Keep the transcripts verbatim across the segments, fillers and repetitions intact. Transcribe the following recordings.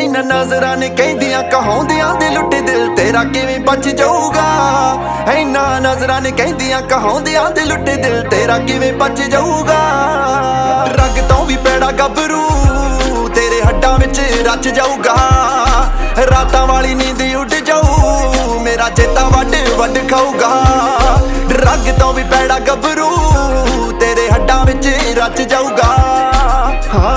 इन्हां नज़रां ने कहंदियां कहाउंदियां दे लुटे दिल तेरा किवें बच जाऊगा। इन्हां नज़रां ने कहंदियां कहाउंदियां दे लुटे दिल तेरा किवें बच जाऊगा। रग तों भी पैड़ा गभरू तेरे हड्डां विच रच जाऊगा। रातां वाली नींद उड़ जाऊ मेरा चेता वड वड खाऊगा। रग तों भी पैड़ा गभरू तेरे हड्डां विच रच जाऊगा। हाँ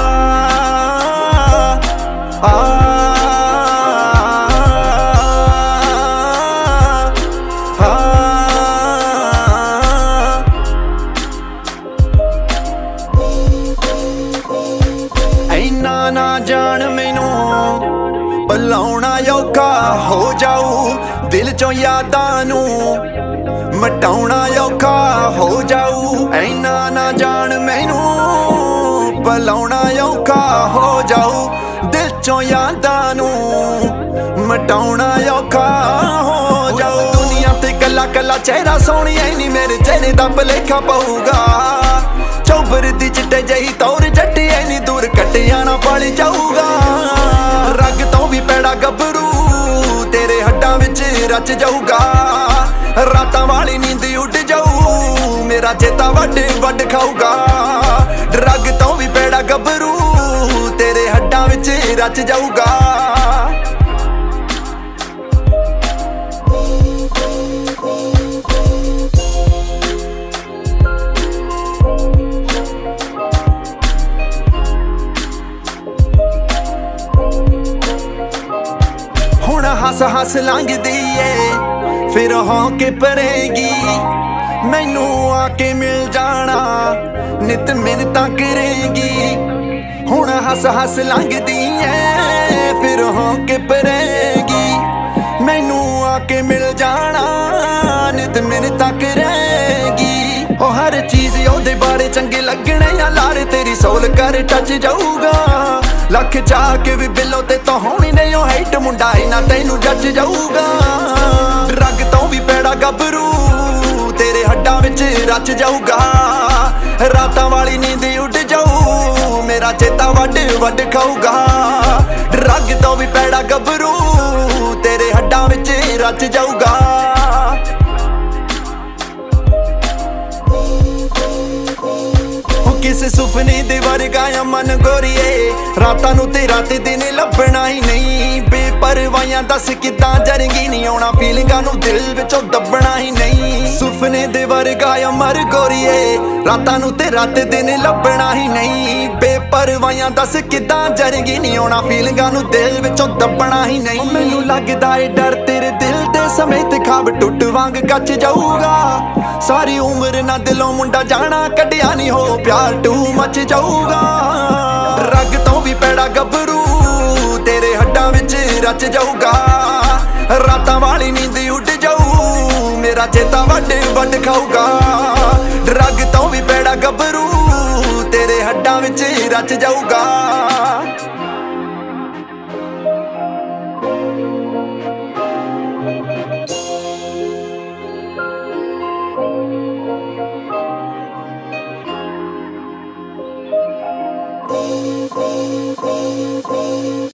इन्ना ना जान मैनू भुलाउणा औखा हो जाऊ। दिल चों यादां नू मिटाउणा औखा हो जाऊ। इन्ना ना जान मैनू भुलाउणा औखा हो जाऊ। दिल चों यादां नू मिटाउणा औखा हो जाऊ। दुनिया ते कला कला चेहरा सोहणिया नी मेरे चेहरे दा भलेखा पऊगा। चौबर दी चिट्टे जही तौर जट्टी नी दूर कट्टिया ना पल जाऊगा। रग तों भी पैड़ा गभरू तेरे हड्डां विच रच जाऊगा। रातां वाली नींद उड़ जाऊ मेरा चेता वड वड खाऊगा। रग तों भी पैड़ा गभरू तेरे हड्डां विच रच जाऊगा। हुण हस हस लंघदी ए फिर होके परेगी। मैनू आके मिल जाना नित मिन्नतां करेगी। हुण हस हस लंघदी ए फिर होके परेगी। मैनू आके मिल जाना नित मिन्नतां करेगी। ओ हर चीज़ ओहदे बारे चंगे लगने या लारे तेरी सोल कर टच जाऊगा। लख चाह के भी बिलो ते तो होनी नहीं ओ हाइट मुंडा इना तैनू जच जाऊगा। रग तों भी पैड़ा गभरू तेरे हड्डां विच रच जाऊगा। रातां वाली नींद उड़ जाऊ मेरा चेता वड वड खाऊगा। रग तों भी पैड़ा गभरू तेरे हड्डां विच रच जाऊगा। किस सुपने दे वर्गा या मन गोरीए रातां नू ते रात दिन लभना ही नहीं। बेपरवाहियां दस किदां जरगी नहीं आउणा फीलिंगां नू दिल विचों दबना ही नहीं। सुपने दे वर्गा या मर गोरीए रातां नू ते रात दिन लभना ही नहीं। बेपरवाहियां दस किदां जरगी नहीं आउणा फीलिंगां नू दिल विचों दबना ही नहीं। मैनू लगदा ए डर तेरे दिल दे समेत खाब टुट वांग कच जाऊगा। सारी उम्र ना दिलों मुंडा जाना कड्डिया नहीं हो प्यार टू मच जाऊगा। रग तों भी पैड़ा गभरू तेरे हड्डां विच रच जाऊगा। रातां वाली नींद उड़ जाऊ मेरा चेता वड वड खाऊगा। रग तों भी पैड़ा गभरू तेरे हड्डां विच रच जाऊगा।